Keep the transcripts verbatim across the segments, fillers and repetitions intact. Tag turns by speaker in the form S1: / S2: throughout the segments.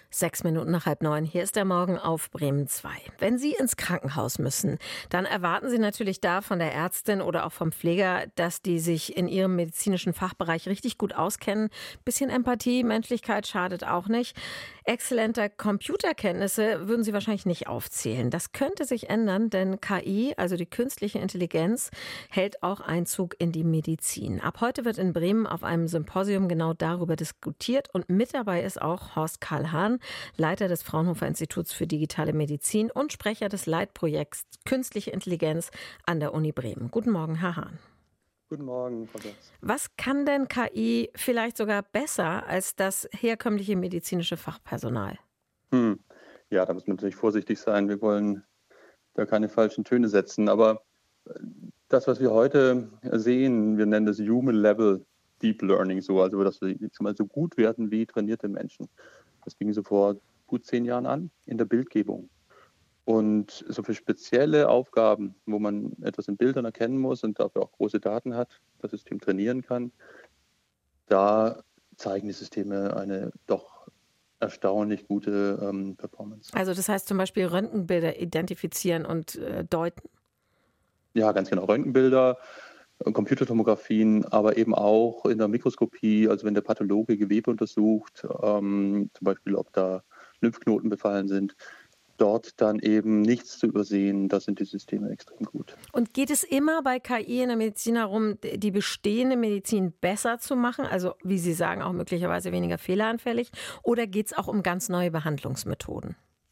S1: Sechs Minuten nach halb neun. Hier ist der Morgen auf Bremen zwei. Wenn Sie ins Krankenhaus müssen, dann erwarten Sie natürlich da von der Ärztin oder auch vom Pfleger, dass die sich in ihrem medizinischen Fachbereich richtig gut auskennen. Bisschen Empathie, Menschlichkeit schadet auch nicht. Exzellente Computerkenntnisse würden Sie wahrscheinlich nicht aufzählen. Das könnte sich ändern, denn K I, also die künstliche Intelligenz, hält auch Einzug in die Medizin. Ab heute wird in Bremen auf einem Symposium genau darüber diskutiert und mit dabei ist auch Horst Karl Hahn, Leiter des Fraunhofer Instituts für digitale Medizin und Sprecher des Leitprojekts Künstliche Intelligenz an der Uni Bremen. Guten Morgen, Herr Hahn.
S2: Guten Morgen, Frau Götz.
S1: Was kann denn K I vielleicht sogar besser als das herkömmliche medizinische Fachpersonal?
S2: Hm. Ja, da muss man natürlich vorsichtig sein. Wir wollen da keine falschen Töne setzen. Aber das, was wir heute sehen, wir nennen das Human Level Deep Learning, so, also dass wir jetzt mal so gut werden wie trainierte Menschen. Das fing so vor gut zehn Jahren an in der Bildgebung. Und so für spezielle Aufgaben, wo man etwas in Bildern erkennen muss und dafür auch große Daten hat, das System trainieren kann, da zeigen die Systeme eine doch erstaunlich gute ähm, Performance.
S1: Also das heißt zum Beispiel Röntgenbilder identifizieren und äh, deuten?
S2: Ja, ganz genau. Röntgenbilder, Computertomographien, aber eben auch in der Mikroskopie, also wenn der Pathologe Gewebe untersucht, ähm, zum Beispiel ob da Lymphknoten befallen sind, dort dann eben nichts zu übersehen, da sind die Systeme extrem gut.
S1: Und geht es immer bei K I in der Medizin darum, die bestehende Medizin besser zu machen, also wie Sie sagen, auch möglicherweise weniger fehleranfällig, oder geht es auch um ganz neue Behandlungsmethoden?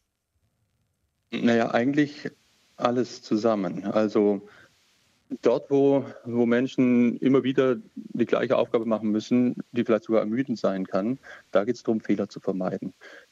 S2: Naja, eigentlich alles zusammen. Also dort, wo, wo Menschen immer wieder die gleiche Aufgabe machen müssen, die vielleicht sogar ermüdend sein kann, da geht es darum, Fehler zu vermeiden.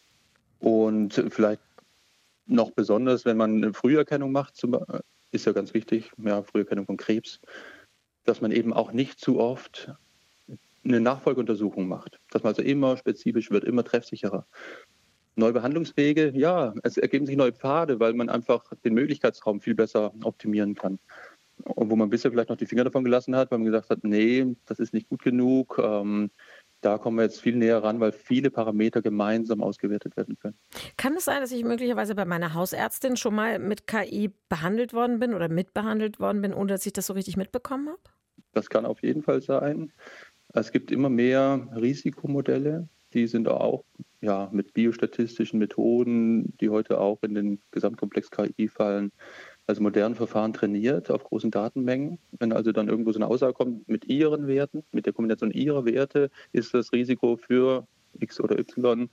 S2: Und vielleicht noch besonders, wenn man eine Früherkennung macht, ist ja ganz wichtig, ja, Früherkennung von Krebs, dass man eben auch nicht zu oft eine Nachfolgeuntersuchung macht. Dass man also immer spezifisch wird, immer treffsicherer. Neue Behandlungswege, ja, es ergeben sich neue Pfade, weil man einfach den Möglichkeitsraum viel besser optimieren kann. Und wo man bisher vielleicht noch die Finger davon gelassen hat, weil man gesagt hat, nee, das ist nicht gut genug. Ähm, da kommen wir jetzt viel näher ran, weil viele Parameter gemeinsam ausgewertet werden können.
S1: Kann es sein, dass ich möglicherweise bei meiner Hausärztin schon mal mit K I behandelt worden bin oder mitbehandelt worden bin, ohne dass ich das so richtig mitbekommen habe?
S2: Das kann auf jeden Fall sein. Es gibt immer mehr Risikomodelle, die sind auch ja, mit biostatistischen Methoden, die heute auch in den Gesamtkomplex K I fallen, also modernen Verfahren trainiert auf großen Datenmengen. Wenn also dann irgendwo so eine Aussage kommt mit ihren Werten, mit der Kombination ihrer Werte, ist das Risiko für X oder Y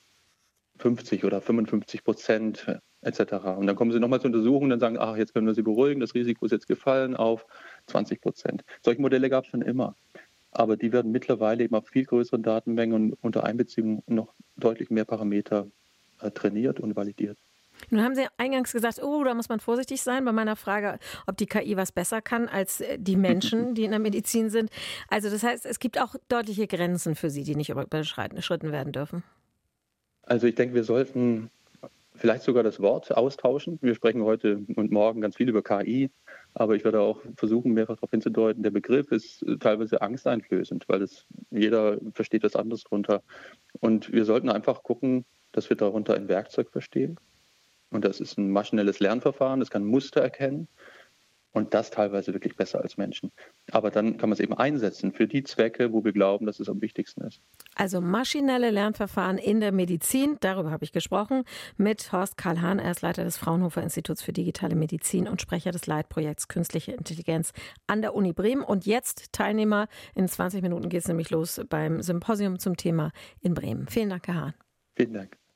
S2: fünfzig oder fünfundfünfzig Prozent et cetera. Und dann kommen sie nochmal zur Untersuchung und dann sagen, ach, jetzt können wir sie beruhigen, das Risiko ist jetzt gefallen auf zwanzig Prozent. Solche Modelle gab es schon immer. Aber die werden mittlerweile eben auf viel größeren Datenmengen und unter Einbeziehung noch deutlich mehr Parameter äh, trainiert und validiert.
S1: Nun haben Sie eingangs gesagt, oh, da muss man vorsichtig sein bei meiner Frage, ob die K I was besser kann als die Menschen, die in der Medizin sind. Also das heißt, es gibt auch deutliche Grenzen für Sie, die nicht überschritten werden dürfen.
S2: Also ich denke, wir sollten vielleicht sogar das Wort austauschen. Wir sprechen heute und morgen ganz viel über K I, aber ich werde auch versuchen, mehrfach darauf hinzudeuten, der Begriff ist teilweise angsteinflößend, weil es, jeder versteht das anders drunter. Und wir sollten einfach gucken, dass wir darunter ein Werkzeug verstehen. Und das ist ein maschinelles Lernverfahren, das kann Muster erkennen und das teilweise wirklich besser als Menschen. Aber dann kann man es eben einsetzen für die Zwecke, wo wir glauben, dass es am wichtigsten ist.
S1: Also maschinelle Lernverfahren in der Medizin, darüber habe ich gesprochen, mit Horst Karl Hahn. Er ist Leiter des Fraunhofer Instituts für digitale Medizin und Sprecher des Leitprojekts Künstliche Intelligenz an der Uni Bremen. Und jetzt Teilnehmer, in zwanzig Minuten geht es nämlich los beim Symposium zum Thema in Bremen. Vielen Dank, Herr Hahn.
S2: Vielen Dank.